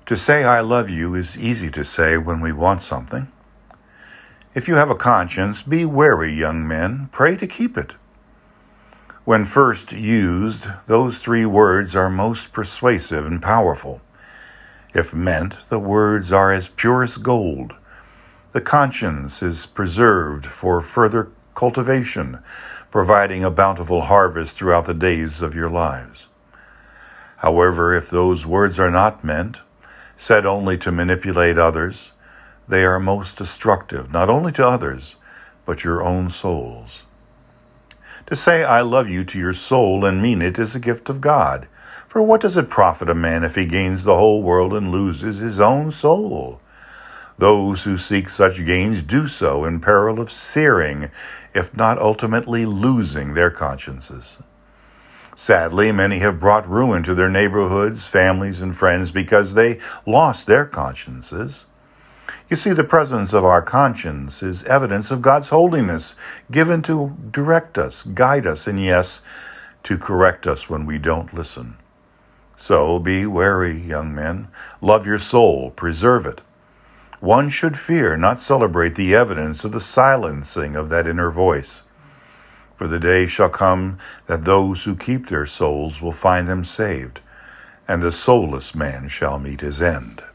To say I love you is easy to say when we want something. If you have a conscience, be wary, young men, pray to keep it. When first used, those 3 words are most persuasive and powerful. If meant, the words are as pure as gold. The conscience is preserved for further cultivation, providing a bountiful harvest throughout the days of your lives. However, if those words are not meant, said only to manipulate others, they are most destructive, not only to others, but your own souls. To say I love you to your soul and mean it is a gift of God. For what does it profit a man if he gains the whole world and loses his own soul? Those who seek such gains do so in peril of searing, if not ultimately losing their consciences. Sadly, many have brought ruin to their neighborhoods, families, and friends because they lost their consciences. You see, the presence of our conscience is evidence of God's holiness, given to direct us, guide us, and yes, to correct us when we don't listen. So be wary, young men. Love your soul, preserve it. One should fear, not celebrate the evidence of the silencing of that inner voice. For the day shall come that those who keep their souls will find them saved, and the soulless man shall meet his end.